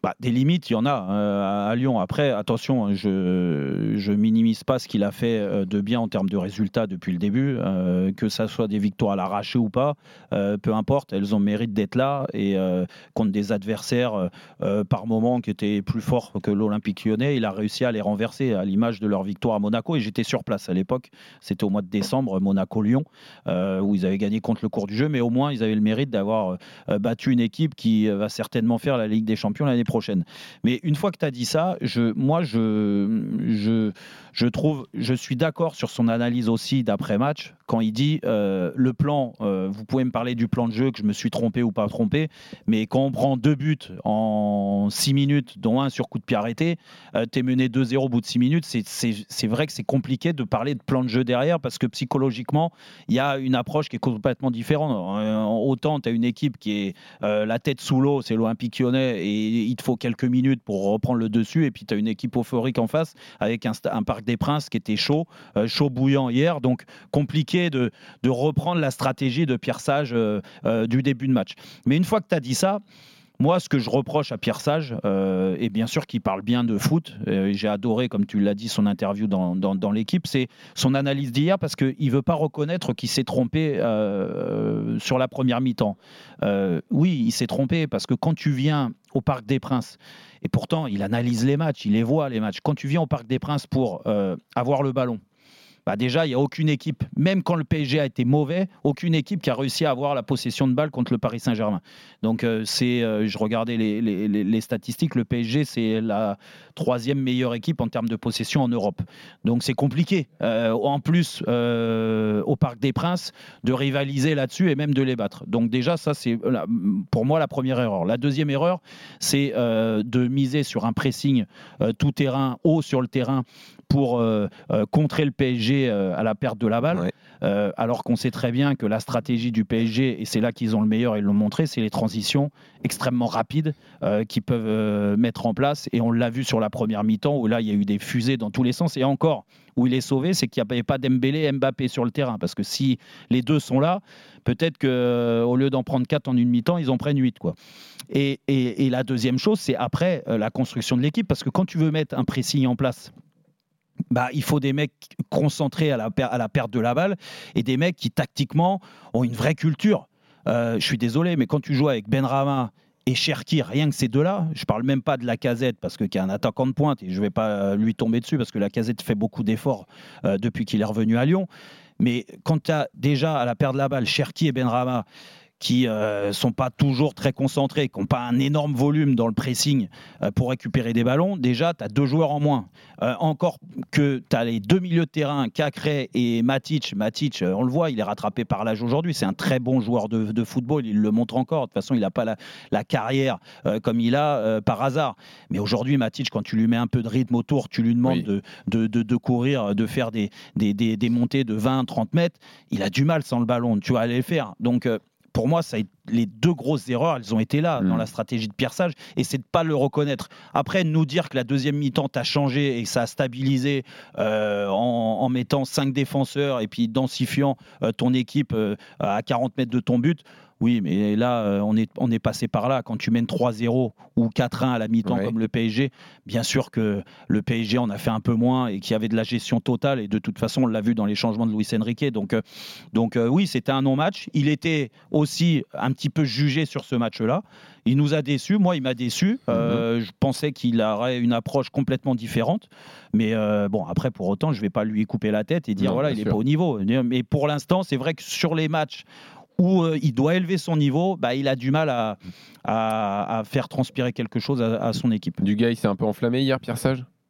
Des limites, il y en a à Lyon. Après, attention, je minimise pas ce qu'il a fait de bien en termes de résultats depuis le début, que ça soit des victoires à l'arraché ou pas, peu importe, elles ont le mérite d'être là et contre des adversaires par moment qui étaient plus forts que l'Olympique Lyonnais, il a réussi à les renverser à l'image de leur victoire à Monaco et j'étais sur place à l'époque, c'était au mois de décembre, Monaco-Lyon, où ils avaient gagné contre le cours du jeu, mais au moins ils avaient le mérite d'avoir battu une équipe qui va certainement faire la Ligue des Champions l'année prochaine. Mais une fois que tu as dit ça, je suis d'accord sur son analyse aussi d'après-match, quand il dit le plan, vous pouvez me parler du plan de jeu, que je me suis trompé ou pas trompé, mais quand on prend 2 buts en 6 minutes, dont un sur coup de pied arrêté, tu es mené 2-0 au bout de 6 minutes, c'est vrai que c'est compliqué de parler de plan de jeu derrière, parce que psychologiquement, il y a une approche qui est complètement différente. Autant tu as une équipe qui est la tête sous l'eau, c'est l'Olympique Lyonnais, et il te faut quelques minutes pour reprendre le dessus, et puis tu as une équipe euphorique en face, avec un Parc des Princes qui était chaud bouillant hier, donc compliqué de reprendre la stratégie de Pierre Sage du début de match. Mais une fois que tu as dit ça, moi, ce que je reproche à Pierre Sage, et bien sûr qu'il parle bien de foot, j'ai adoré, comme tu l'as dit, son interview dans l'équipe, c'est son analyse d'hier, parce qu'il ne veut pas reconnaître qu'il s'est trompé sur la première mi-temps. Oui, il s'est trompé, parce que quand tu viens au Parc des Princes, et pourtant il analyse les matchs, il les voit les matchs, quand tu viens au Parc des Princes pour avoir le ballon, déjà, il n'y a aucune équipe, même quand le PSG a été mauvais, aucune équipe qui a réussi à avoir la possession de balle contre le Paris Saint-Germain. Donc, je regardais les statistiques, le PSG, c'est la 3e meilleure équipe en termes de possession en Europe. Donc, c'est compliqué, en plus, au Parc des Princes, de rivaliser là-dessus et même de les battre. Donc, déjà, ça, c'est pour moi la première erreur. La deuxième erreur, c'est de miser sur un pressing tout terrain, haut sur le terrain, pour contrer le PSG à la perte de la balle, alors qu'on sait très bien que la stratégie du PSG, et c'est là qu'ils ont le meilleur, ils l'ont montré, c'est les transitions extrêmement rapides qu'ils peuvent mettre en place, et on l'a vu sur la première mi-temps, où là il y a eu des fusées dans tous les sens, et encore, où il est sauvé, c'est qu'il n'y avait pas Dembélé et Mbappé sur le terrain, parce que si les deux sont là, peut-être qu'au lieu d'en prendre 4 en une mi-temps, ils en prennent 8, quoi. Et la deuxième chose, c'est après la construction de l'équipe, parce que quand tu veux mettre un pressing en place, il faut des mecs concentrés à la perte de la balle, et des mecs qui tactiquement ont une vraie culture. Je suis désolé, mais quand tu joues avec Benrahma et Cherki, rien que ces deux-là, je parle même pas de Lacazette, parce qu'il y a un attaquant de pointe et je vais pas lui tomber dessus, parce que Lacazette fait beaucoup d'efforts depuis qu'il est revenu à Lyon. Mais quand tu as déjà à la perte de la balle Cherki et Benrahma qui sont pas toujours très concentrés, qui n'ont pas un énorme volume dans le pressing pour récupérer des ballons, déjà, tu as 2 joueurs en moins. Encore que tu as les 2 milieux de terrain, Cacré et Matic. Matic, on le voit, il est rattrapé par l'âge aujourd'hui. C'est un très bon joueur de football, il le montre encore. De toute façon, il n'a pas la carrière comme il a par hasard. Mais aujourd'hui, Matic, quand tu lui mets un peu de rythme autour, tu lui demandes de courir, de faire des montées de 20-30 mètres, il a du mal sans le ballon. Tu vas aller le faire. Donc, pour moi, les 2 grosses erreurs, elles ont été là dans la stratégie de Pierre Sage, et c'est de ne pas le reconnaître. Après, nous dire que la deuxième mi-temps t'a changé et que ça a stabilisé en mettant 5 défenseurs et puis densifiant ton équipe à 40 mètres de ton but. Oui, mais là, on est passé par là. Quand tu mènes 3-0 ou 4-1 à la mi-temps comme le PSG, bien sûr que le PSG en a fait un peu moins et qu'il y avait de la gestion totale. Et de toute façon, on l'a vu dans les changements de Luis Enrique. Donc oui, c'était un non-match. Il était aussi un petit peu jugé sur ce match-là. Il nous a déçus. Moi, il m'a déçu. Je pensais qu'il aurait une approche complètement différente. Mais après, pour autant, je ne vais pas lui couper la tête et dire il n'est pas au niveau. Mais pour l'instant, c'est vrai que sur les matchs où il doit élever son niveau, il a du mal à faire transpirer quelque chose à son équipe. Du gars, il s'est un peu enflammé hier, Pierre Sage ?